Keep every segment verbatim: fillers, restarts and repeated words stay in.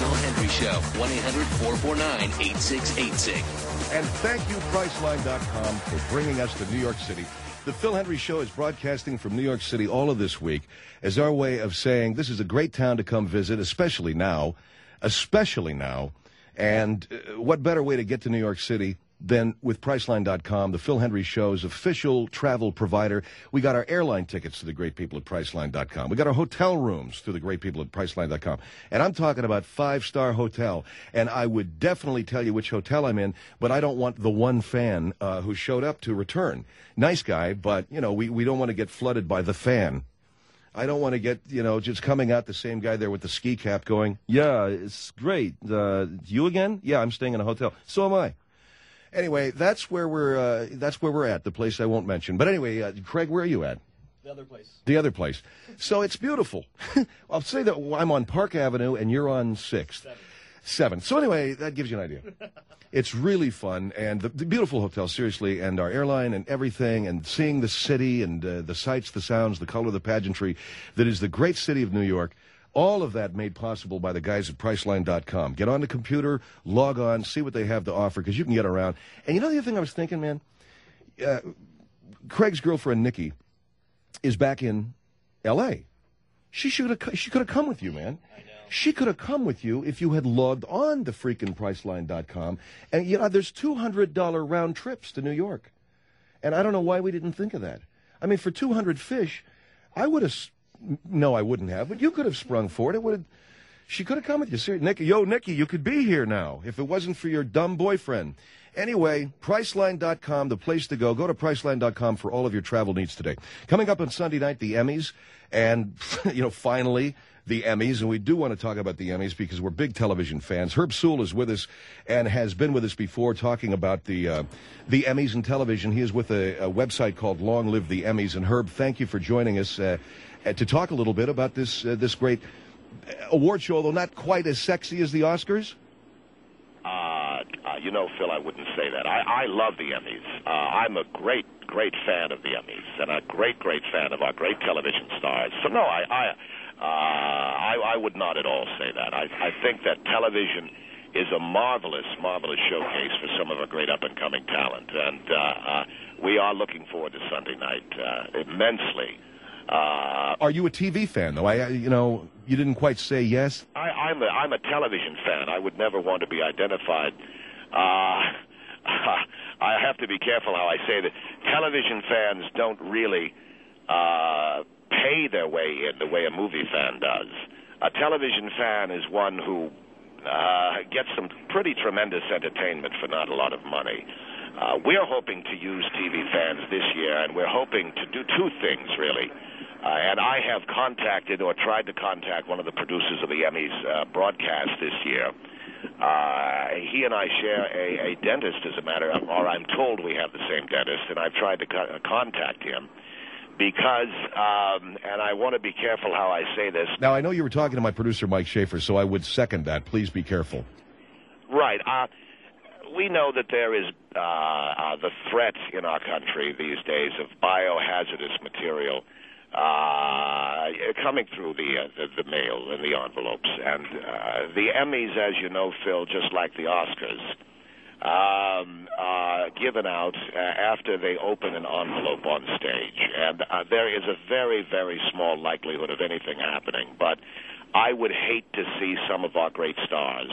Phil Hendry Show. one eight hundred four four nine eight six eight six. And thank you, Priceline dot com, for bringing us to New York City. The Phil Hendry Show is broadcasting from New York City all of this week as our way of saying this is a great town to come visit, especially now, especially now. And uh, what better way to get to New York City than with Priceline dot com, the Phil Hendry Show's official travel provider. We got our airline tickets to the great people at Priceline dot com. We got our hotel rooms to the great people at Priceline dot com. And I'm talking about five-star hotel. And I would definitely tell you which hotel I'm in, but I don't want the one fan uh, who showed up to return. Nice guy, but, you know, we, we don't want to get flooded by the fan. I don't want to get, you know, just coming out the same guy there with the ski cap going, yeah, it's great. Uh, you again? Yeah, I'm staying in a hotel. So am I. Anyway, that's where we're uh, that's where we're at, the place I won't mention. But anyway, uh, Craig, where are you at? The other place. The other place. So it's beautiful. I'll say that I'm on Park Avenue and you're on sixth. Seven. Seven. So anyway, that gives you an idea. It's really fun, and the, the beautiful hotel, seriously, and our airline and everything, and seeing the city and uh, the sights, the sounds, the color, the pageantry that is the great city of New York. All of that made possible by the guys at Priceline dot com. Get on the computer, log on, see what they have to offer, because you can get around. And you know the other thing I was thinking, man? Uh, Craig's girlfriend, Nikki, is back in L A She should have. She could have come with you, man. I know. She could have come with you if you had logged on to freaking Priceline dot com. And, you know, there's two hundred dollars round trips to New York. And I don't know why we didn't think of that. I mean, for two hundred fish, I would have... No, I wouldn't have, but you could have sprung for it. It would have... She could have come with you. Seriously, Nikki, yo, Nikki, you could be here now if it wasn't for your dumb boyfriend. Anyway, Priceline dot com, the place to go. Go to Priceline dot com for all of your travel needs today. Coming up on Sunday night, the Emmys, and, you know, finally, the Emmys, and we do want to talk about the Emmys because we're big television fans. Herb Sewell is with us and has been with us before talking about the uh, the Emmys and television. He is with a, a website called Long Live the Emmys. And Herb, thank you for joining us uh, to talk a little bit about this uh, this great award show, although not quite as sexy as the Oscars. Uh, uh, you know, Phil, I wouldn't say that. I, I love the Emmys. Uh, I'm a great, great fan of the Emmys and a great, great fan of our great television stars. So, no, I... I Uh, I, I would not at all say that. I, I think that television is a marvelous, marvelous showcase for some of our great up-and-coming talent. And uh, uh, we are looking forward to Sunday night uh, immensely. Uh, Are you a T V fan, though? I, you know, you didn't quite say yes. I, I'm, a, I'm a television fan. I would never want to be identified. Uh, I have to be careful how I say that. Television fans don't really... Uh, pay their way in the way a movie fan does. A television fan is one who uh, gets some pretty tremendous entertainment for not a lot of money. Uh, we're hoping to use T V fans this year, and we're hoping to do two things, really. Uh, and I have contacted or tried to contact one of the producers of the Emmys uh, broadcast this year. Uh, he and I share a, a dentist, as a matter of, or I'm told we have the same dentist, and I've tried to co- contact him. Because, um, and I want to be careful how I say this. Now, I know you were talking to my producer, Mike Schaefer, so I would second that. Please be careful. Right. Uh, we know that there is uh, uh, the threat in our country these days of biohazardous material uh, coming through the, uh, the the mail and the envelopes. And uh, the Emmys, as you know, Phil, just like the Oscars, Um, uh, given out uh, after they open an envelope on stage. And uh, there is a very, very small likelihood of anything happening. But I would hate to see some of our great stars,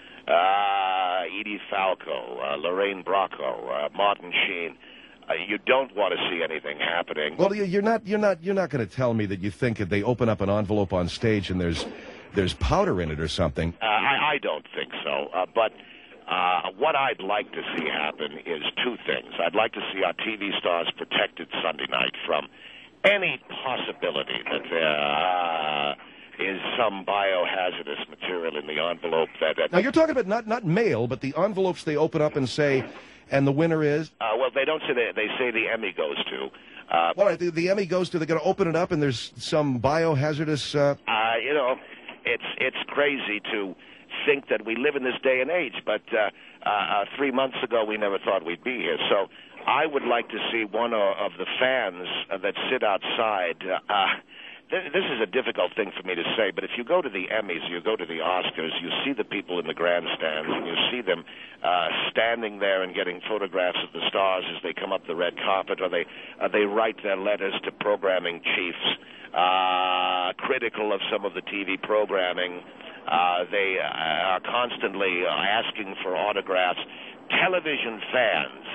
uh, Edie Falco, uh, Lorraine Bracco, uh, Martin Sheen. Uh, you don't want to see anything happening. Well, you're not, you're not, you're not going to tell me that you think that they open up an envelope on stage and there's, there's powder in it or something. Uh, I, I don't think so. Uh, but. Uh, what I'd like to see happen is two things. I'd like to see our T V stars protected Sunday night from any possibility that there uh, is some biohazardous material in the envelope. That, that now, you're talking about not, not mail, but the envelopes they open up and say, and the winner is? Uh, well, they don't say that. They say the Emmy goes to. Uh, All right, the, the Emmy goes to, they're going to open it up and there's some biohazardous... Uh... Uh, you know, it's it's crazy to... think that we live in this day and age, but uh, uh, three months ago we never thought we'd be here. So I would like to see one of the fans uh, that sit outside uh, th- this is a difficult thing for me to say, but if you go to the Emmys, you go to the Oscars, you see the people in the grandstands, and you see them uh, standing there and getting photographs of the stars as they come up the red carpet, or they uh, they write their letters to programming chiefs, uh, critical of some of the T V programming. Uh, they uh, are constantly uh, asking for autographs. Television fans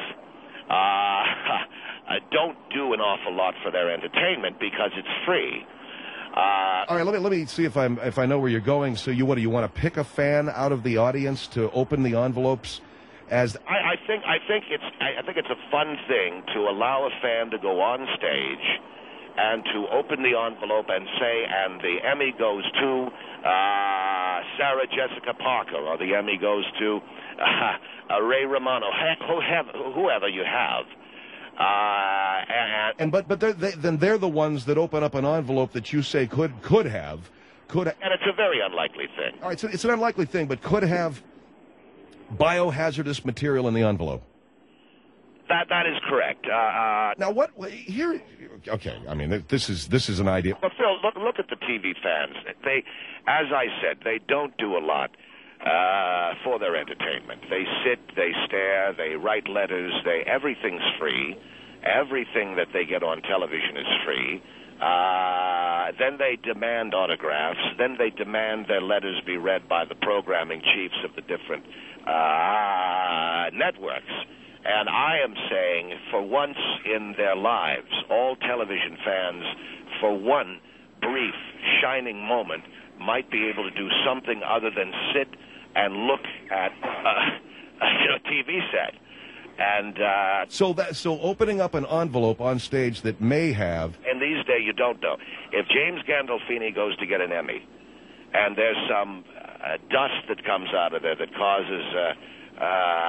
uh, don't do an awful lot for their entertainment because it's free. Uh, All right, let me let me see if I'm if I know where you're going. So you what do you want to pick a fan out of the audience to open the envelopes? As I, I think I think it's I think it's a fun thing to allow a fan to go on stage and to open the envelope and say, and the Emmy goes to uh, Sarah Jessica Parker, or the Emmy goes to uh, uh, Ray Romano, whoever you have. Uh, and, and but but they're, they, then they're the ones that open up an envelope that you say could could have could. And it's a very unlikely thing. All right, so it's an unlikely thing, but could have biohazardous material in the envelope. That that is correct. Uh, uh, now what here? Okay, I mean this is this is an idea. Well, Phil, look look at the T V fans. They, as I said, they don't do a lot uh, for their entertainment. They sit, they stare, they write letters. They everything's free. Everything that they get on television is free. Uh, then they demand autographs. Then they demand their letters be read by the programming chiefs of the different uh, networks. And I am saying, for once in their lives, all television fans, for one brief, shining moment, might be able to do something other than sit and look at uh, a T V set. And uh, so that so opening up an envelope on stage that may have. And these days, you don't know. If James Gandolfini goes to get an Emmy, and there's some uh, dust that comes out of there that causes. Uh, Uh,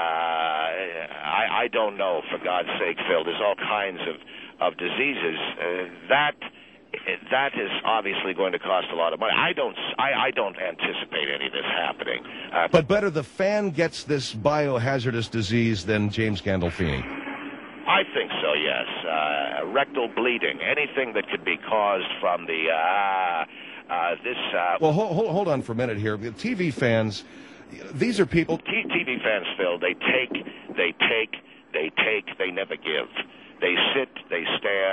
I, I don't know, for God's sake, Phil. There's all kinds of, of diseases. Uh, that that is obviously going to cost a lot of money. I don't I, I don't anticipate any of this happening. Uh, but better the fan gets this biohazardous disease than James Gandolfini. I think so, yes. Uh, rectal bleeding, anything that could be caused from the uh, uh, this. Uh, well, hold, hold hold on for a minute here. T V fans. These are people. T V fans, Phil, they take, they take, they take, they never give. They sit, they stare.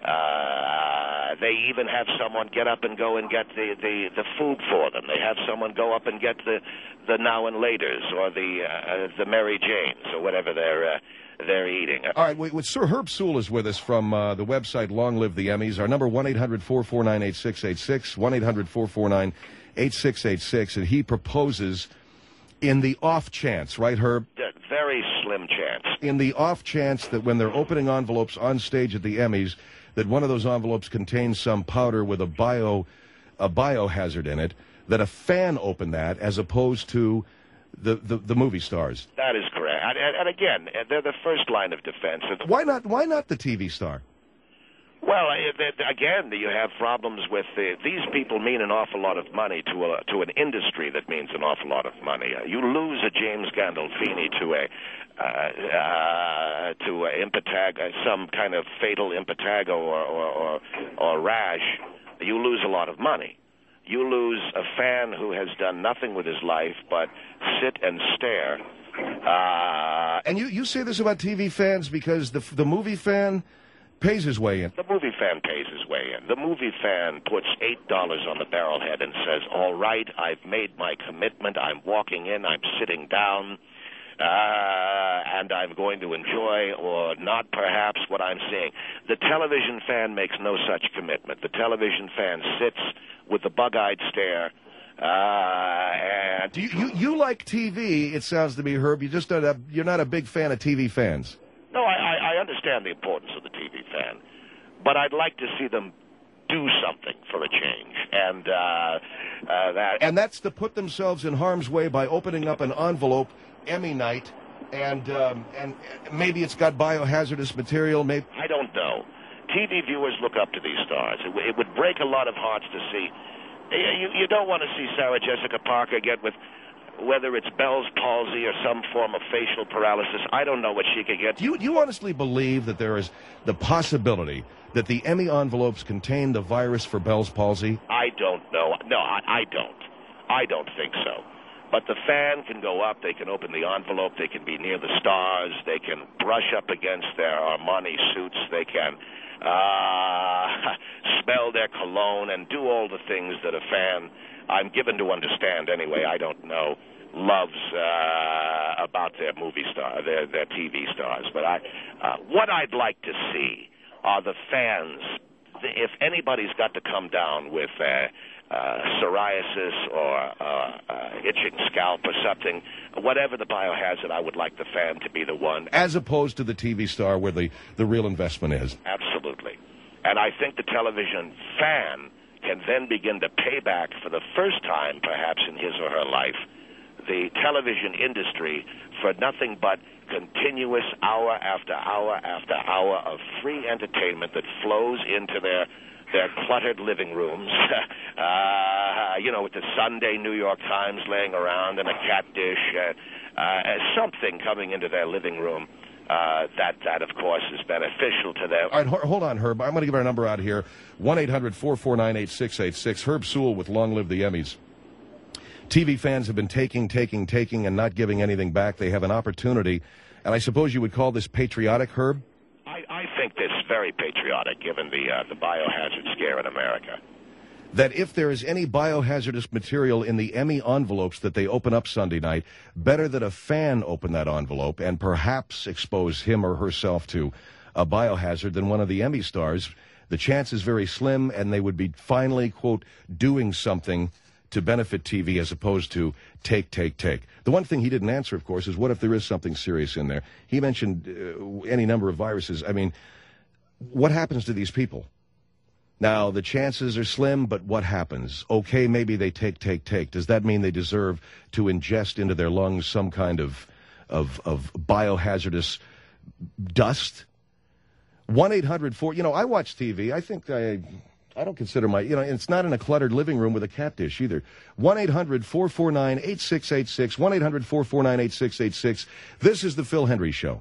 Uh, they even have someone get up and go and get the, the, the food for them. They have someone go up and get the, the now and laters or the uh, the Mary Janes or whatever they're uh, they're eating. All right, wait, wait, Sir Herb Sewell is with us from uh, the website Long Live the Emmys. Our number one eight hundred four four nine eight six eight six one eight hundred four four nine eight six eight six, and he proposes. In the off chance, right, Herb? Very slim chance. In the off chance that when they're opening envelopes on stage at the Emmys, that one of those envelopes contains some powder with a bio, a biohazard in it, that a fan open that as opposed to the, the, the movie stars. That is correct. And, and, and again, they're the first line of defense. Why not? Why not the T V star? Well, again, you have problems with the, these people mean an awful lot of money to a, to an industry that means an awful lot of money. Uh, you lose a James Gandolfini to a uh, uh, to a impetag, uh, some kind of fatal impetigo or, or, or, or rash. You lose a lot of money. You lose a fan who has done nothing with his life but sit and stare. Uh, and you, you say this about T V fans because the the movie fan pays his way in. The movie fan pays his way in. The movie fan puts eight dollars on the barrelhead and says, all right, I've made my commitment. I'm walking in. I'm sitting down. Uh, and I'm going to enjoy or not perhaps what I'm seeing. The television fan makes no such commitment. The television fan sits with the bug-eyed stare. Uh, and Do you, you, you like T V, it sounds to me, Herb. You just don't have, you're not a big fan of T V fans. No, I, I understand the importance of the T V fan, but I'd like to see them do something for a change, and uh, uh, that. And that's to put themselves in harm's way by opening up an envelope, Emmy night, and um, and maybe it's got biohazardous material. Maybe I don't know. T V viewers look up to these stars. It, w- it would break a lot of hearts to see. You, you don't want to see Sarah Jessica Parker get with whether it's Bell's palsy or some form of facial paralysis. I don't know what she could get. Do you, do you honestly believe that there is the possibility that the Emmy envelopes contain the virus for Bell's palsy? I don't know. No, I, I don't. I don't think so. But the fan can go up, they can open the envelope, they can be near the stars, they can brush up against their Armani suits, they can uh, smell their cologne and do all the things that a fan, I'm given to understand anyway, I don't know, loves uh, about their movie star, their, their T V stars. But I, uh, what I'd like to see are the fans, if anybody's got to come down with uh, uh, psoriasis or uh, uh, itching scalp or something, whatever the biohazard, I would like the fan to be the one. As opposed to the T V star where the, the real investment is. Absolutely. And I think the television fan can then begin to pay back for the first time, perhaps in his or her life, the television industry for nothing but continuous hour after hour after hour of free entertainment that flows into their their cluttered living rooms, uh, you know, with the Sunday New York Times laying around and a cat dish, uh, uh, something coming into their living room. Uh, that, that, of course, is beneficial to them. All right, ho- hold on, Herb. I'm going to give our number out here, one eight hundred four four nine eight six eight six. Herb Sewell with Long Live the Emmys. T V fans have been taking, taking, taking, and not giving anything back. They have an opportunity, and I suppose you would call this patriotic, Herb? I, I think this very patriotic, given the, uh, the biohazard scare in America. That if there is any biohazardous material in the Emmy envelopes that they open up Sunday night, better that a fan open that envelope and perhaps expose him or herself to a biohazard than one of the Emmy stars. The chance is very slim, and they would be finally, quote, doing something to benefit T V as opposed to take, take, take. The one thing he didn't answer, of course, is what if there is something serious in there? He mentioned uh, any number of viruses. I mean, what happens to these people? Now, the chances are slim, but what happens? Okay, maybe they take, take, take. Does that mean they deserve to ingest into their lungs some kind of, of, of biohazardous dust? one eight hundred four, you know, I watch T V. I think I... I don't consider my, you know, it's not in a cluttered living room with a cat dish either. one eight hundred four four nine eight six eight six, one eight hundred four four nine eight six eight six. This is the Phil Hendrie Show.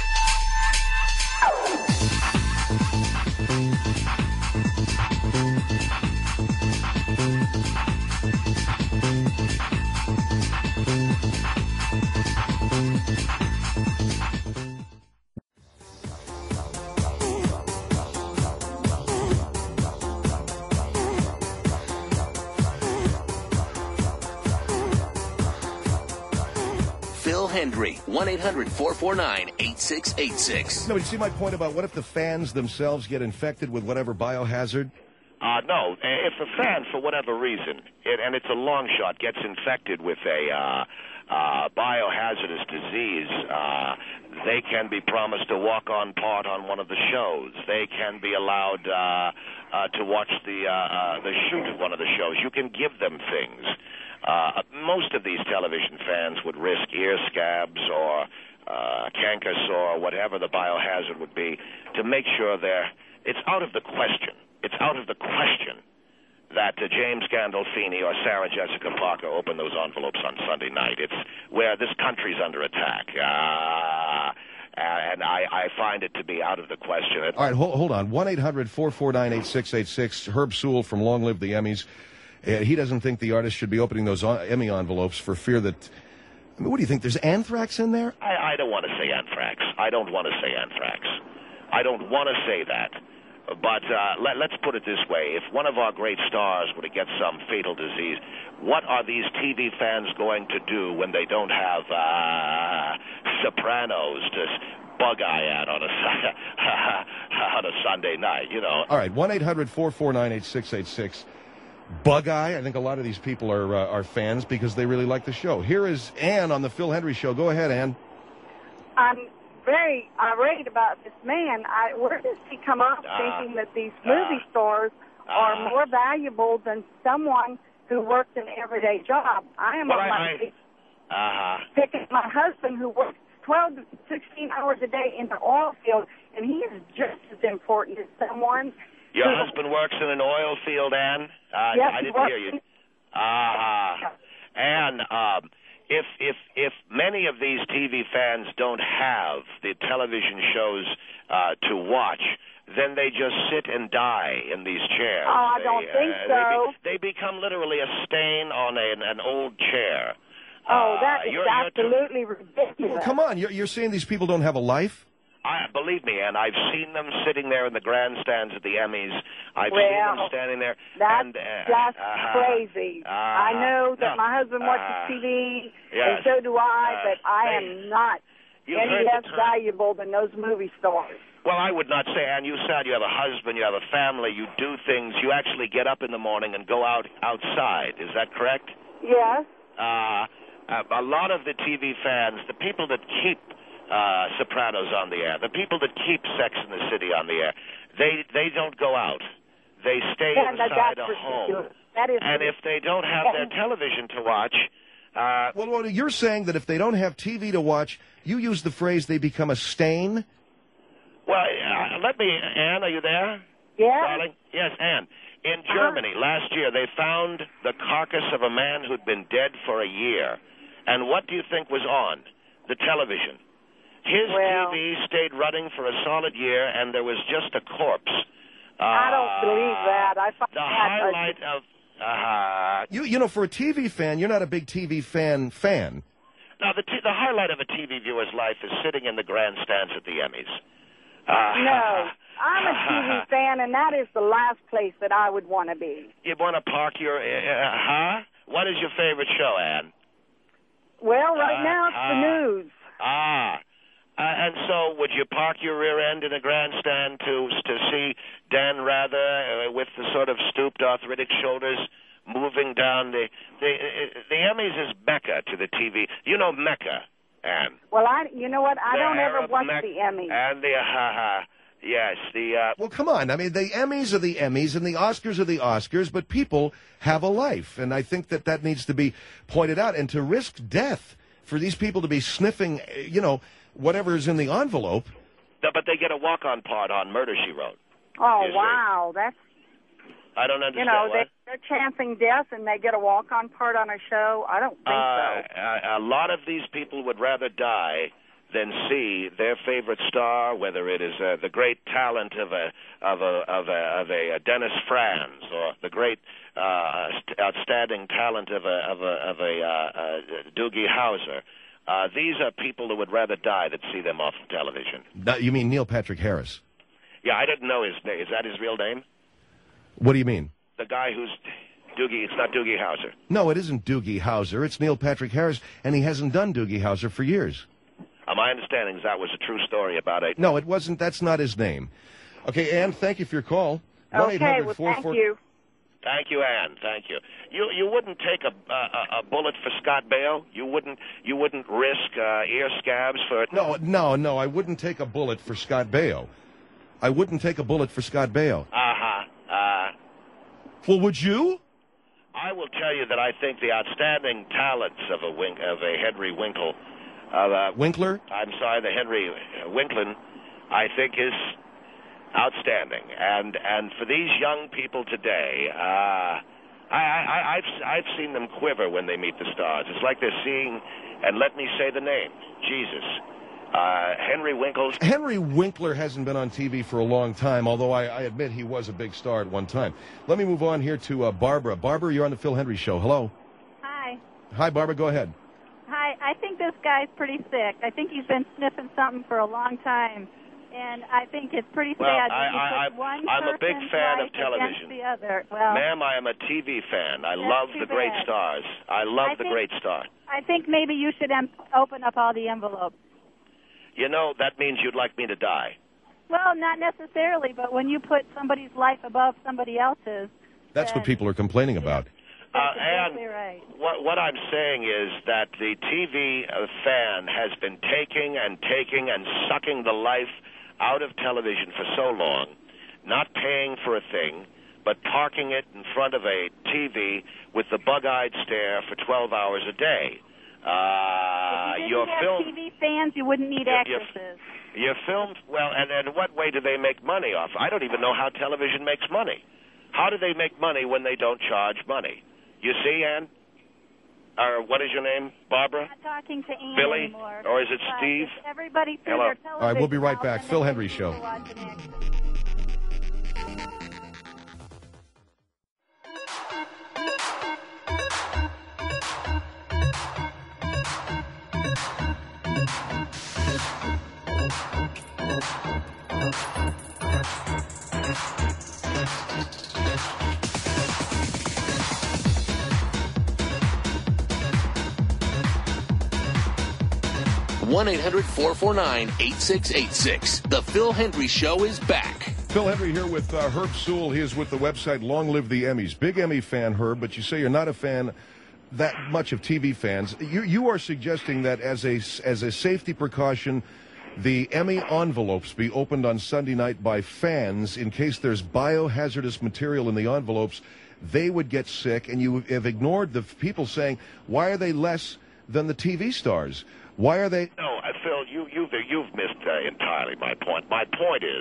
Phil Hendrie, one eight hundred four four nine eight six eight six. No, you see my point about what if the fans themselves get infected with whatever biohazard? Uh, no, if a fan, for whatever reason, it, and it's a long shot, gets infected with a uh, uh, biohazardous disease, uh, they can be promised to walk on part on one of the shows. They can be allowed uh, uh, to watch the, uh, uh, the shoot of one of the shows. You can give them things. Uh, most of these television fans would risk ear scabs or uh, canker sore, whatever the biohazard would be, to make sure they're... It's out of the question. It's out of the question that uh, James Gandolfini or Sarah Jessica Parker open those envelopes on Sunday night. It's where this country's under attack. Uh, and I, I find it to be out of the question. All right, hold, hold on. one eight hundred four four nine eight six eight six. Herb Sewell from Long Live the Emmys. Uh, he doesn't think the artist should be opening those Emmy envelopes for fear that... I mean, what do you think? There's anthrax in there? I, I don't want to say anthrax. I don't want to say anthrax. I don't want to say that. But uh, let, let's put it this way. If one of our great stars were to get some fatal disease, what are these T V fans going to do when they don't have uh, Sopranos to bug eye at on a, on a Sunday night, you know? All right, one eight hundred four four nine eight six eight six. Bug eye. I think a lot of these people are uh, are fans because they really like the show. Here is Ann on the Phil Hendrie Show. Go ahead, Ann. I'm very irate about this man. I, where does he come up uh, thinking that these movie uh, stars are uh, more valuable than someone who works an everyday job? I am well, on my I, uh, picking my husband who works twelve to sixteen hours a day in the oil field, and he is just as important as someone. Your husband works in an oil field, Ann? Uh, yes, I didn't hear you. Ah, uh, Ann, um, if if if many of these T V fans don't have the television shows uh, to watch, then they just sit and die in these chairs. Oh, I they, don't think uh, so. They, be, they become literally a stain on a, an old chair. Oh, that uh, is you're, absolutely you're ridiculous. Well, come on, you're, you're saying these people don't have a life? I, believe me, and I've seen them sitting there in the grandstands at the Emmys. I've well, seen them standing there. That's and, uh, just uh, crazy. Uh, I know that no, my husband watches uh, T V, yes, and so do I, uh, but I they, am not you any heard less the term. valuable than those movie stars. Well, I would not say, Ann, you said you have a husband, you have a family, you do things, you actually get up in the morning and go out outside. Is that correct? Yes. Uh, a lot of the T V fans, the people that keep uh, Sopranos on the air, the people that keep Sex in the City on the air, they they don't go out. They stay Yeah, inside that's a home. ridiculous. That is and if they don't have their television to watch... Uh, well, well, you're saying that if they don't have T V to watch, you use the phrase they become a stain? Well, uh, let me... Ann, are you there? Yeah. Darling? Yes, Ann. In Germany, uh-huh. last year, they found the carcass of a man who'd been dead for a year. And what do you think was on? The television. His well, T V stayed running for a solid year, and there was just a corpse. Uh, I don't believe that. I find the that highlight a... of... Uh, you, you know, for a T V fan, you're not a big T V fan fan. Now, the, t- the highlight of a T V viewer's life is sitting in the grandstands at the Emmys. Uh, no, I'm a T V fan, and that is the last place that I would want to be. You want to park your... Uh, huh? What is your favorite show, Ann? Well, right uh, now it's uh, the news. Ah. Uh, and so, would you park your rear end in a grandstand to to see Dan Rather uh, with the sort of stooped, arthritic shoulders moving down the the uh, the Emmys is Mecca to the T V. You know Mecca, Ann. Well, I you know what? I the don't ever Arab watch Mecca the Emmys. And the ha ha. Yes, the. Uh, well, come on. I mean, the Emmys are the Emmys, and the Oscars are the Oscars. But people have a life, and I think that that needs to be pointed out. And to risk death for these people to be sniffing, you know, whatever's in the envelope. No, but they get a walk-on part on Murder, She Wrote. Oh, wow. That's... I don't understand. You know, what? they, they're chancing death and they get a walk-on part on a show. I don't think uh, so. A, a lot of these people would rather die than see their favorite star, whether it is uh, the great talent of a of a of a, of a, a Dennis Franz or the great uh, st- outstanding talent of a of a of a uh, uh, Doogie Howser. Uh, these are people who would rather die than see them off television. No, you mean Neil Patrick Harris? Yeah, I didn't know his name. Is that his real name? What do you mean? The guy who's Doogie. It's not Doogie Howser. No, it isn't Doogie Howser. It's Neil Patrick Harris, and he hasn't done Doogie Howser for years. Uh, my understanding is that was a true story about it. No, it wasn't. That's not his name. Okay, Ann, thank you for your call. Okay, well, thank you. Thank you, Ann. Thank you. You you wouldn't take a a, a bullet for Scott Baio? You wouldn't you wouldn't risk uh, ear scabs for it? No, no, no. I wouldn't take a bullet for Scott Baio. I wouldn't take a bullet for Scott Baio. Uh-huh. Uh Well, would you? I will tell you that I think the outstanding talents of a wink, of a Henry Winkle, of uh, Winkler. I'm sorry, the Henry Winklin, I think is outstanding. And and for these young people today, uh, I, I, I've I've seen them quiver when they meet the stars. It's like they're seeing, and let me say the name, Jesus. Uh, Henry Winkle. Henry Winkler hasn't been on T V for a long time, although I, I admit he was a big star at one time. Let me move on here to uh, Barbara. Barbara, you're on the Phil Hendrie Show. Hello. Hi. Hi, Barbara. Go ahead. Hi. I think this guy's pretty sick. I think he's been sniffing something for a long time, and I think it's pretty Well, sad I, when you I, put one I'm a big person's fan life of television. against the other. Well, Ma'am, I am a T V fan. I That's love too the great bad. stars. I love I the think- great star. I think maybe you should em- open up all the envelopes. You know, that means you'd like me to die. Well, not necessarily, but when you put somebody's life above somebody else's, That's what then people are complaining about. That's Uh, and exactly right. what, what I'm saying is that the T V uh, fan has been taking and taking and sucking the life out of television for so long, not paying for a thing, but parking it in front of a T V with the bug-eyed stare for twelve hours a day. Uh, if you your didn't have film, T V fans, you wouldn't need Your- your- actresses. your film, well, and, and what way do they make money off? I don't even know how television makes money. How do they make money when they don't charge money? You see, Ann? Or what is your name, Barbara? I'm not talking to Ann Billy? anymore. Or is it But Steve? if everybody threw Hello. their television All right, we'll be right out, back. then Phil they Hendry wouldn't Show. be watching it. one eight hundred four four nine eight six eight six. The Phil Hendry Show is back. Phil Hendry here with uh, Herb Sewell. He is with the website Long Live the Emmys. Big Emmy fan, Herb, but you say you're not a fan that much of T V fans. You you are suggesting that as a as a safety precaution, the Emmy envelopes be opened on Sunday night by fans in case there's biohazardous material in the envelopes. They would get sick, and you have ignored the people saying, why are they less than the T V stars? Why are they... No, uh, Phil, you, you've, you've missed uh, entirely my point. My point is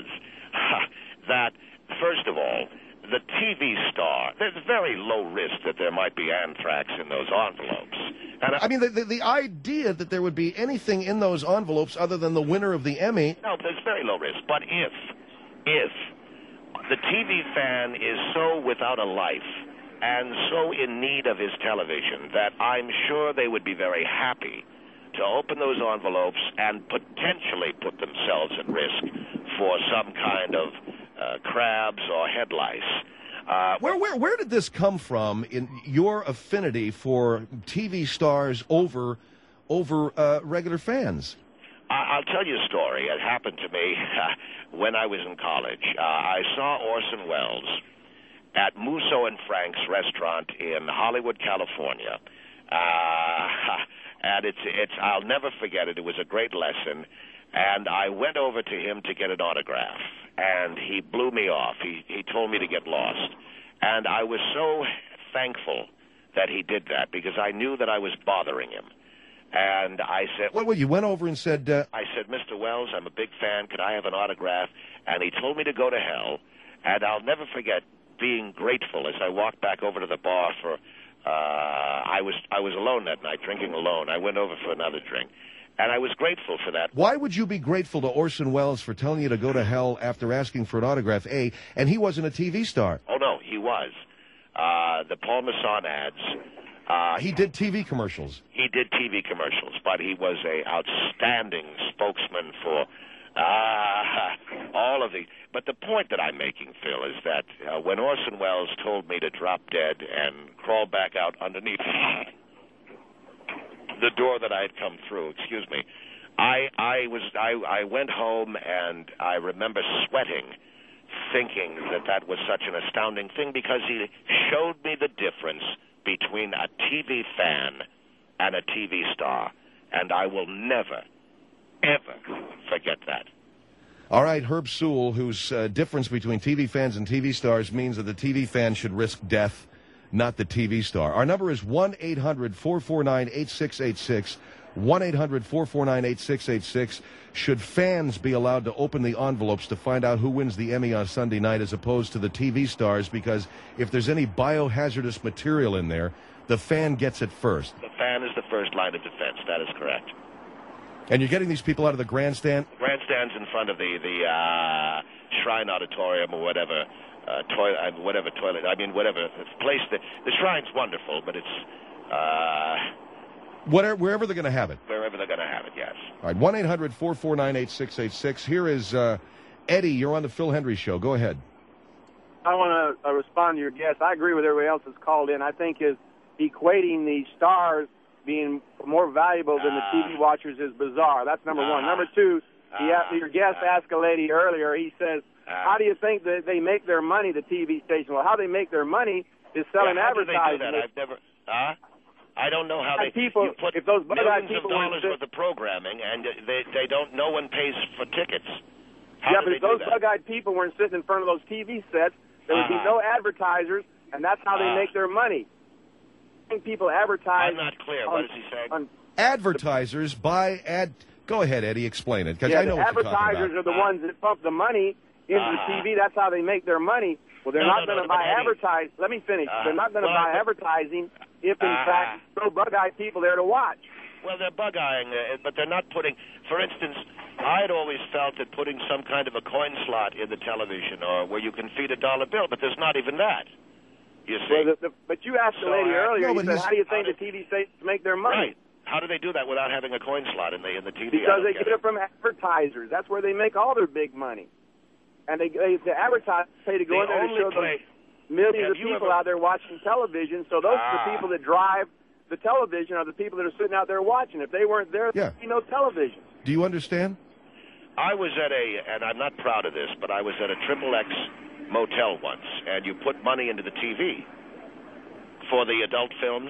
that, first of all, the T V star, there's very low risk that there might be anthrax in those envelopes. And I, I mean, the, the, the idea that there would be anything in those envelopes other than the winner of the Emmy... No, there's very low risk. But if, if the T V fan is so without a life and so in need of his television that I'm sure they would be very happy to open those envelopes and potentially put themselves at risk for some kind of uh, crabs or head lice. Uh, where, where, where did this come from in your affinity for T V stars over, over uh, regular fans? I'll tell you a story. It happened to me uh, when I was in college. Uh, I saw Orson Welles at Musso and Frank's restaurant in Hollywood, California. Uh, and it's, it's, I'll never forget it. It was a great lesson. And I went over to him to get an autograph. And he blew me off. He, he told me to get lost. And I was so thankful that he did that because I knew that I was bothering him. And I said... Well, well you went over and said... Uh... I said, Mister Wells, I'm a big fan. Could I have an autograph? And he told me to go to hell. And I'll never forget being grateful as I walked back over to the bar for... Uh, I was I was alone that night, drinking alone. I went over for another drink. And I was grateful for that. Why would you be grateful to Orson Welles for telling you to go to hell after asking for an autograph, A, and he wasn't a T V star? Oh, no, he was. Uh, the Paul Masson ads... Uh, he did T V commercials. He did T V commercials, but he was a outstanding spokesman for uh, all of the... But the point that I'm making, Phil, is that uh, when Orson Welles told me to drop dead and crawl back out underneath the door that I had come through, excuse me, I, I, was, I, I went home and I remember sweating, thinking that that was such an astounding thing because he showed me the difference between a T V fan and a T V star. And I will never, ever forget that. All right, Herb Sewell, whose uh, difference between T V fans and T V stars means that the T V fan should risk death, not the T V star. Our number is one eight hundred four four nine eight six eight six, one eight hundred four four nine eight six eight six. Should fans be allowed to open the envelopes to find out who wins the Emmy on Sunday night as opposed to the T V stars? Because if there's any biohazardous material in there, the fan gets it first. The fan is the first line of defense. That is correct. And you're getting these people out of the grandstand? Grandstands in front of the, the uh, Shrine Auditorium or whatever, uh, toilet, whatever toilet, I mean, whatever place. The, the Shrine's wonderful, but it's... Uh, Whatever, wherever they're going to have it. Wherever they're going to have it, yes. All right, one eight hundred four four nine eight six eight six. Here is uh, Eddie. You're on the Phil Hendry Show. Go ahead. I want to uh, respond to your guest. I agree with everybody else that's called in. I think is equating the stars being more valuable than the T V watchers is bizarre. That's number uh, one. Number two, he uh, asked, your guest uh, asked a lady earlier, he says, uh, how do you think that they make their money, the T V station? Well, how they make their money is selling yeah, how advertising. Do they do that? I've never... Huh? I don't know how they people, you put if those millions people of dollars worth of programming, and they they don't. No one pays for tickets. How yeah, do but they if those do that? bug-eyed people weren't sitting in front of those T V sets, there would uh-huh. be no advertisers, and that's how they uh-huh. make their money. I think people advertise. I'm not clear. On, what is he saying? On, Advertisers buy ad. Go ahead, Eddie. Explain it, because yeah, I know the what you're talking advertisers about. are the uh, ones that pump the money into uh, the T V. That's how they make their money. Well, they're no, not no, going to no, buy Eddie, advertise. Let me finish. uh, they're not going to well, buy but, advertising if, in Uh-huh. fact, no bug-eyed people there to watch. Well, they're bug-eyeing, uh, but they're not putting... For instance, I'd always felt that putting some kind of a coin slot in the television or where you can feed a dollar bill, but there's not even that. You see? Well, the, the, but you asked the So, lady uh, earlier, no, you but said, he's- how do you think how the T V stations make their money? Right. How do they do that without having a coin slot in the in the T V? Because they get it from advertisers. That's where they make all their big money. And they, they the advertisers pay to go in The there to only show play- those millions Have of you people ever- out there watching television. So those are Ah. the people that drive the television are the people that are sitting out there watching. If they weren't there, Yeah. there'd be no television. Do you understand? I was at a, and I'm not proud of this, but I was at a Triple X motel once, and you put money into the T V for the adult films.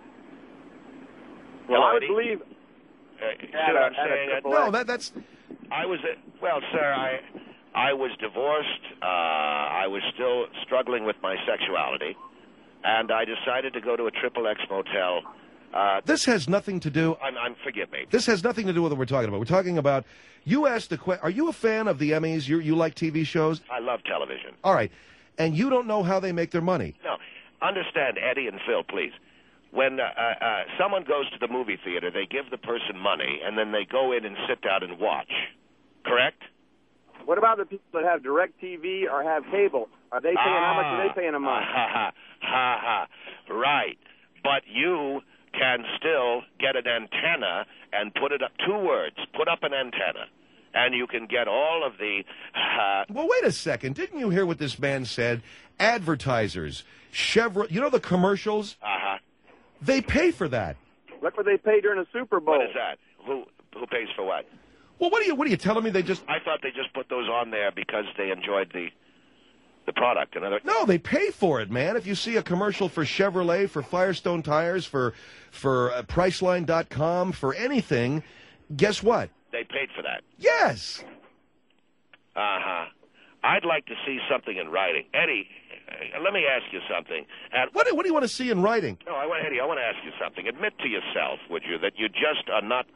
Well, Hello, I would Eddie? believe. Uh, see At what a- I'm at a saying? Triple No, X. that, that's... I was at, well, sir, I I was divorced. Uh, I was still struggling with my sexuality, and I decided to go to a Triple X motel. Uh, This has nothing to do... I'm, I'm forgive me. This has nothing to do with what we're talking about. We're talking about... You asked the question... Are you a fan of the Emmys? You, you like T V shows? I love television. All right. And you don't know how they make their money. No, understand, Eddie and Phil, please. When uh, uh, someone goes to the movie theater, they give the person money, and then they go in and sit down and watch. Correct? What about the people that have direct T V or have cable? Are they paying? How much are they paying a month? Ha ha ha ha. Right, but you can still get an antenna and put it up. Two words: put up an antenna, and you can get all of the. Uh, Well, wait a second. Didn't you hear what this man said? Advertisers, Chevrolet... You know the commercials? uh-huh. They pay for that. Look what they pay during the Super Bowl. What is that? Who who pays for what? Well, what are you, what are you telling me? They just... I thought they just put those on there because they enjoyed the the product. Another. No, they pay for it, man. If you see a commercial for Chevrolet, for Firestone tires, for for uh, Priceline dot com, for anything, guess what? They paid for that. Yes. Uh-huh. I'd like to see something in writing. Eddie, uh, let me ask you something. At, What, do- what do you want to see in writing? no, I want Eddie, I want to ask you something. Admit to yourself, would you, that you just are not...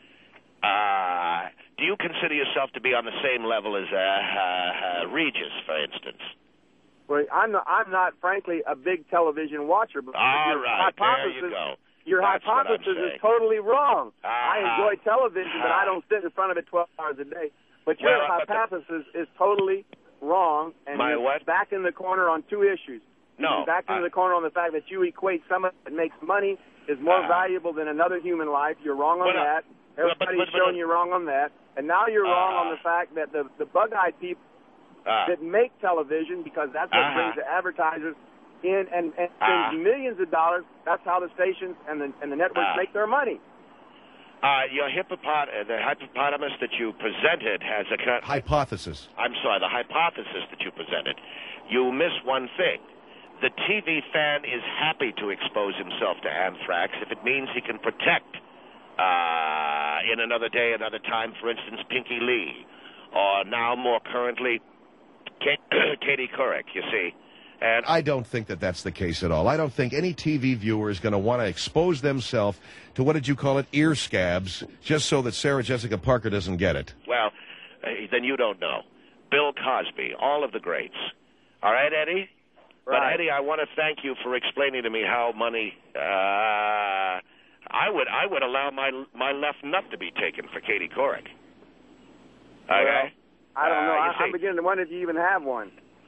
Uh, do you consider yourself to be on the same level as uh, uh, uh, Regis, for instance? Well, I'm not, I'm not, frankly, a big television watcher. But All your right, there hypothesis, you go. Your That's what I'm hypothesis saying. is totally wrong. I Uh-huh. enjoy television, but I Uh-huh. don't sit in front of it twelve hours a day. But your Well, but the- hypothesis is totally wrong, and My you're what? back in the corner on two issues. No, You're back into I- the corner on the fact that you equate someone that makes money is more Uh-huh. valuable than another human life. You're wrong on Well, uh, that. well, but- Everybody's but- but- showing you wrong on that. And now you're wrong on Uh-huh. the fact that the, the bug-eyed people Uh, that make television, because that's what Uh-huh. brings the advertisers in and, and Uh-huh. spends millions of dollars. That's how the stations and the and the networks Uh-huh. make their money. uh, your hippopot- uh, the hippopotamus that you presented has a... Con- Hypothesis. I'm sorry, the hypothesis that you presented. You miss one thing. The T V fan is happy to expose himself to anthrax if it means he can protect, uh, in another day, another time, for instance, Pinky Lee, or now more currently, Kate, Katie Couric, you see. And I don't think that that's the case at all. I don't think any T V viewer is going to want to expose themselves to, what did you call it, ear scabs, just so that Sarah Jessica Parker doesn't get it. well, uh, then you don't know. Bill Cosby, all of the greats. All right, Eddie? But, Right. Eddie, I want to thank you for explaining to me how money... Uh, I would I would allow my my left nut to be taken for Katie Couric. Okay? I don't know. Uh, you I, I'm see- beginning to wonder if you even have one.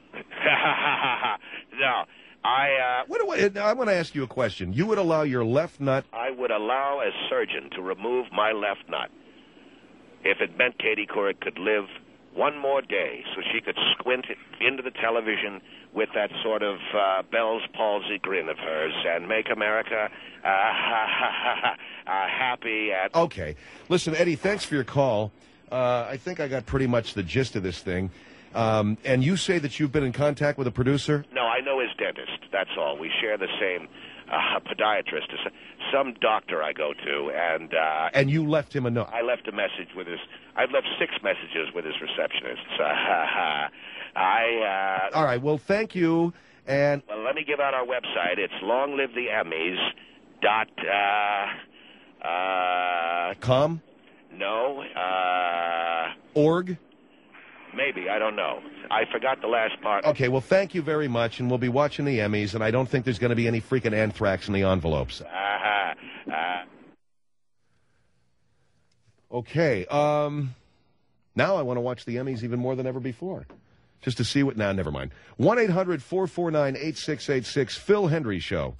no, I uh, What do I, I'm going to ask you a question. You would allow your left nut... I would allow a surgeon to remove my left nut if it meant Katie Couric could live one more day so she could squint into the television with that sort of uh, Bell's palsy grin of hers and make America uh, uh, happy at... Okay. Listen, Eddie, thanks for your call. Uh, I think I got pretty much the gist of this thing. Um, and you say that you've been in contact with a producer? No, I know his dentist. That's all. We share the same uh, podiatrist. Some doctor I go to, and uh, And you left him a note. I left a message with his... I've left six messages with his receptionist. So, I... Uh, All right, well, thank you. And Well, let me give out our website. It's long live the Emmys dot... Uh, uh, com, no. Uh, org, Maybe. I don't know. I forgot the last part. Okay, well, thank you very much, and we'll be watching the Emmys, and I don't think there's going to be any freaking anthrax in the envelopes. Uh-huh. Uh Okay, um, now I want to watch the Emmys even more than ever before. Just to see what... Now, nah, never mind. one eight hundred four four nine eight six eight six, Phil Hendrie Show.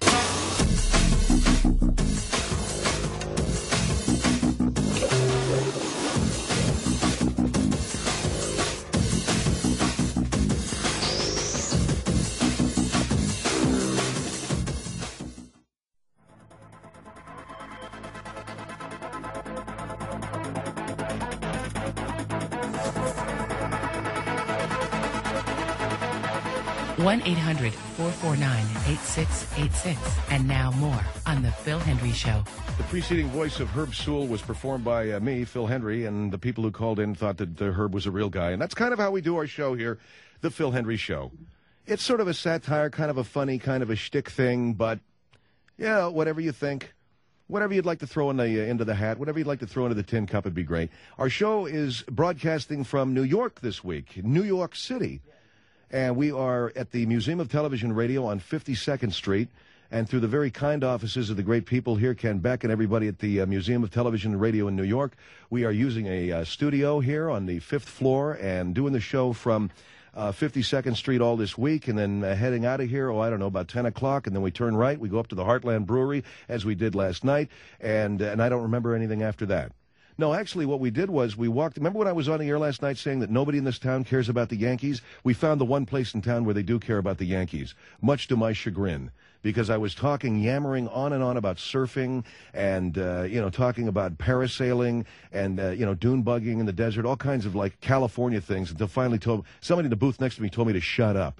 one eight hundred four four nine eight six eight six. And now more on The Phil Hendrie Show. The preceding voice of Herb Sewell was performed by uh, me, Phil Hendrie, and the people who called in thought that uh, Herb was a real guy. And that's kind of how we do our show here, The Phil Hendrie Show. It's sort of a satire, kind of a funny, kind of a shtick thing, but, you know, whatever you think. Whatever you'd like to throw in the, uh, into the hat, whatever you'd like to throw into the tin cup would be great. Our show is broadcasting from New York this week, New York City. And we are at the Museum of Television and Radio on fifty-second Street. And through the very kind offices of the great people here, Ken Beck and everybody at the uh, Museum of Television and Radio in New York, we are using a uh, studio here on the fifth floor and doing the show from uh, fifty-second Street all this week, and then uh, heading out of here, oh, I don't know, about ten o'clock, and then we turn right. We go up to the Heartland Brewery, as we did last night, and, uh, and I don't remember anything after that. No, actually, what we did was we walked... Remember when I was on the air last night saying that nobody in this town cares about the Yankees? We found the one place in town where they do care about the Yankees, much to my chagrin, because I was talking, yammering on and on about surfing and, uh, you know, talking about parasailing and, uh, you know, dune bugging in the desert, all kinds of, like, California things, until finally told... Somebody in the booth next to me told me to shut up.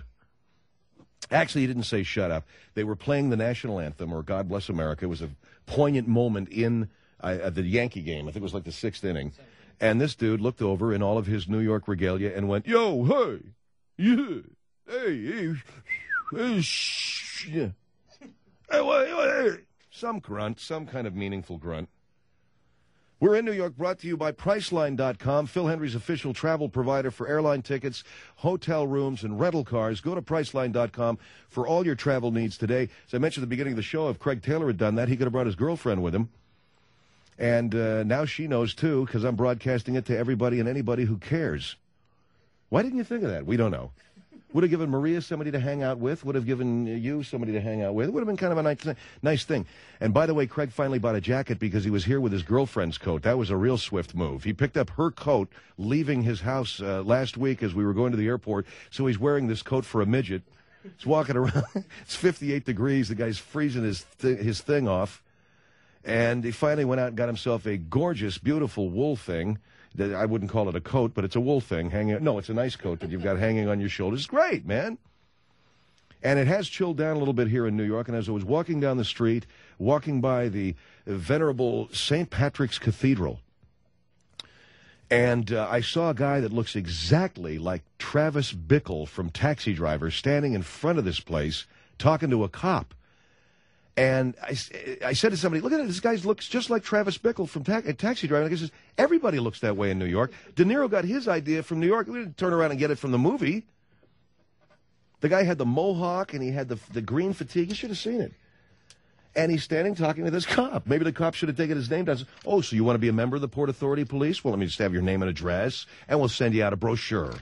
Actually, he didn't say shut up. They were playing the national anthem, or God Bless America. It was a poignant moment in... Uh, the Yankee game. I think it was like the sixth inning. And this dude looked over in all of his New York regalia and went, yo, hey, yeah, hey, hey, hey, shh, yeah. Hey, wait, wait. Some grunt, some kind of meaningful grunt. We're in New York, brought to you by Priceline dot com, Phil Hendrie's official travel provider for airline tickets, hotel rooms, and rental cars. Go to Priceline dot com for all your travel needs today. As I mentioned at the beginning of the show, if Craig Taylor had done that, he could have brought his girlfriend with him. And uh, now she knows, too, because I'm broadcasting it to everybody and anybody who cares. Why didn't you think of that? We don't know. Would have given Maria somebody to hang out with. Would have given you somebody to hang out with. It would have been kind of a nice, nice thing. And by the way, Craig finally bought a jacket because he was here with his girlfriend's coat. That was a real swift move. He picked up her coat leaving his house uh, last week as we were going to the airport. So he's wearing this coat for a midget. He's walking around. It's fifty-eight degrees. The guy's freezing his, th- his thing off. And he finally went out and got himself a gorgeous, beautiful wool thing. That I wouldn't call it a coat, but it's a wool thing. hanging. No, it's a nice coat that you've got hanging on your shoulders. It's great, man. And it has chilled down a little bit here in New York. And as I was walking down the street, walking by the venerable Saint Patrick's Cathedral, and uh, I saw a guy that looks exactly like Travis Bickle from Taxi Driver standing in front of this place talking to a cop. And I, I said to somebody, look at it, this guy looks just like Travis Bickle from ta- Taxi Driver. And I says, everybody looks that way in New York. De Niro got his idea from New York. We didn't turn around and get it from the movie. The guy had the mohawk and he had the, the green fatigue. You should have seen it. And he's standing talking to this cop. Maybe the cop should have taken his name down. Oh, so you want to be a member of the Port Authority Police? Well, let me just have your name and address, and we'll send you out a brochure.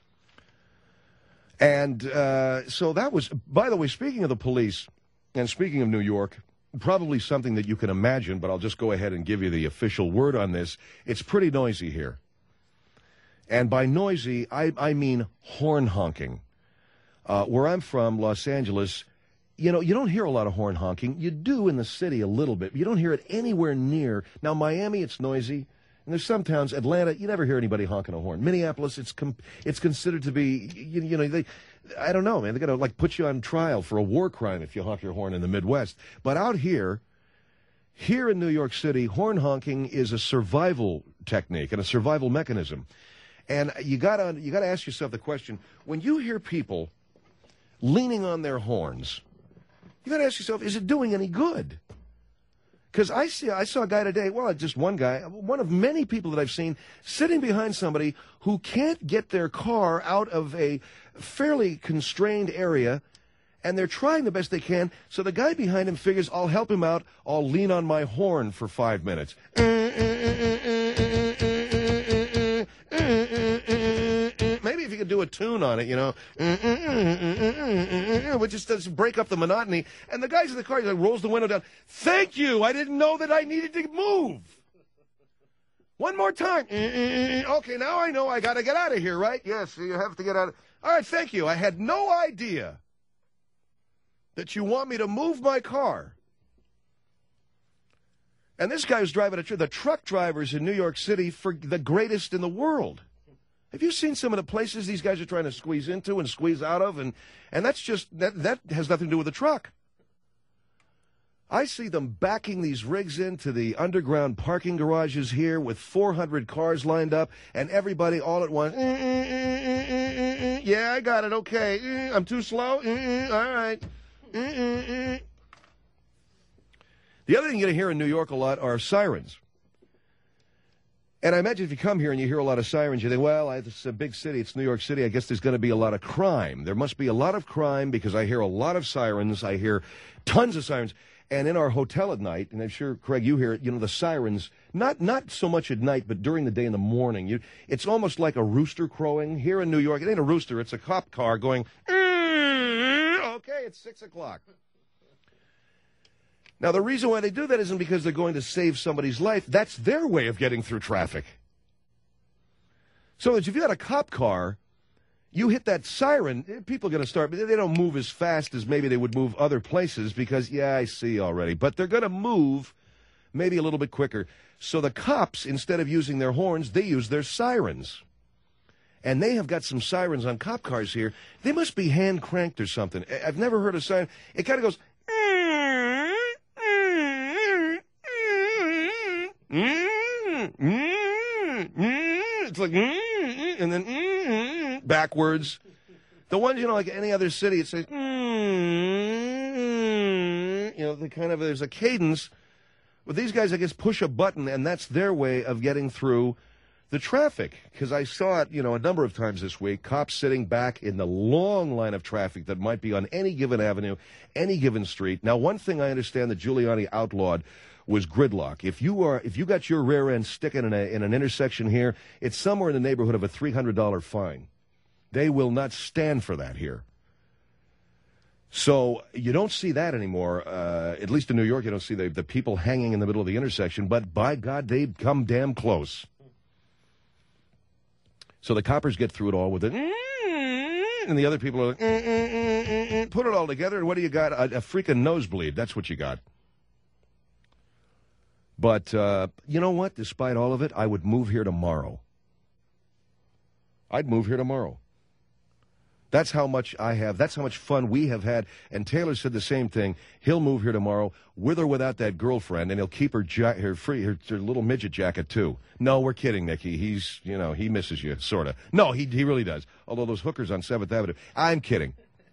And uh, so that was, by the way, speaking of the police, and speaking of New York, probably something that you can imagine, but I'll just go ahead and give you the official word on this. It's pretty noisy here. And by noisy, I, I mean horn honking. Uh, where I'm from, Los Angeles, you know, you don't hear a lot of horn honking. You do in the city a little bit. But you don't hear it anywhere near. Now, Miami, it's noisy. And there's some towns, Atlanta, you never hear anybody honking a horn. Minneapolis, it's com- it's considered to be, you, you know, they, I don't know, man. They're going to, like, put you on trial for a war crime if you honk your horn in the Midwest. But out here, here in New York City, horn honking is a survival technique and a survival mechanism. And you got to you got to ask yourself the question, when you hear people leaning on their horns, you got to ask yourself, is it doing any good? Because I see, I saw a guy today, well, just one guy, one of many people that I've seen, sitting behind somebody who can't get their car out of a fairly constrained area, and they're trying the best they can, so the guy behind him figures, I'll help him out, I'll lean on my horn for five minutes. Maybe if you could do a tune on it, you know, which just does break up the monotony. And the guy's in the car, he like rolls the window down. Thank you, I didn't know that I needed to move. One more time. Okay, now I know I got to get out of here, right? Yes, you have to get out of... All right, thank you. I had no idea that you want me to move my car. And this guy was driving a truck. The truck drivers in New York City, for the greatest in the world. Have you seen some of the places these guys are trying to squeeze into and squeeze out of? And, and that's just, that, that has nothing to do with the truck. I see them backing these rigs into the underground parking garages here with four hundred cars lined up, and everybody all at once. Mm, mm, mm, mm, mm, mm. Yeah, I got it. Okay. Mm, I'm too slow. Mm, mm, all right. Mm, mm, mm. The other thing you're going to hear in New York a lot are sirens. And I imagine if you come here and you hear a lot of sirens, you think, well, it's a big city, it's New York City, I guess there's going to be a lot of crime. There must be a lot of crime because I hear a lot of sirens. I hear tons of sirens. And in our hotel at night, and I'm sure, Craig, you hear it, you know, the sirens, not not so much at night, but during the day in the morning. You, it's almost like a rooster crowing. Here in New York, it ain't a rooster, it's a cop car going, mm, okay, it's six o'clock. Now, the reason why they do that isn't because they're going to save somebody's life. That's their way of getting through traffic. So if you got a cop car, you hit that siren, people are going to start, they don't move as fast as maybe they would move other places because, yeah, I see already. But they're going to move maybe a little bit quicker. So the cops, instead of using their horns, they use their sirens. And they have got some sirens on cop cars here. They must be hand-cranked or something. I've never heard a siren. It kind of goes... Mm, mm, mm. It's like, mm, mm, and then mm, mm, backwards. The ones, you know, like any other city, it says, mm, mm, you know, the kind of, there's a cadence. But these guys, I guess, push a button, and that's their way of getting through the traffic. Because I saw it, you know, a number of times this week, cops sitting back in the long line of traffic that might be on any given avenue, any given street. Now, one thing I understand that Giuliani outlawed was gridlock. If you are, if you got your rear end sticking in, a, in an intersection here, it's somewhere in the neighborhood of a three hundred dollar fine. They will not stand for that here. So you don't see that anymore. Uh, at least in New York, you don't see the, the people hanging in the middle of the intersection. But by God, they come damn close. So the coppers get through it all with it, and the other people are like, mm, mm, mm, mm, mm. Put it all together, and what do you got? A, a freaking nosebleed. That's what you got. But uh, you know what? Despite all of it, I would move here tomorrow. I'd move here tomorrow. That's how much I have. That's how much fun we have had. And Taylor said the same thing. He'll move here tomorrow, with or without that girlfriend, and he'll keep her ja- her free her, her little midget jacket too. No, we're kidding, Nikki. He's you know he misses you, sorta. No, he he really does. Although those hookers on Seventh Avenue, I'm kidding.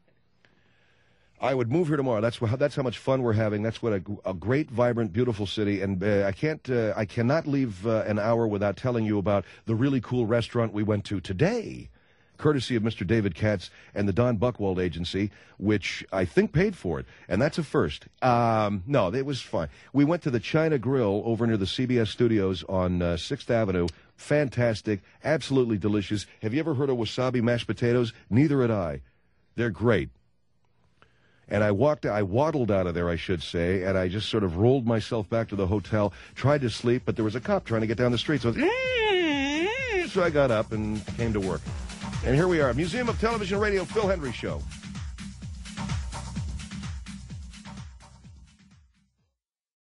I would move here tomorrow. That's how, that's how much fun we're having. That's what a, a great, vibrant, beautiful city. And uh, I can't, uh, I cannot leave uh, an hour without telling you about the really cool restaurant we went to today, courtesy of Mister David Katz and the Don Buchwald Agency, which I think paid for it. And that's a first. Um, no, it was fine. We went to the China Grill over near the C B S studios on uh, sixth Avenue. Fantastic. Absolutely delicious. Have you ever heard of wasabi mashed potatoes? Neither had I. They're great. And I walked, I waddled out of there, I should say, and I just sort of rolled myself back to the hotel, tried to sleep, but there was a cop trying to get down the street, so I, was, so I got up and came to work. And here we are, Museum of Television Radio, Phil Hendrie Show.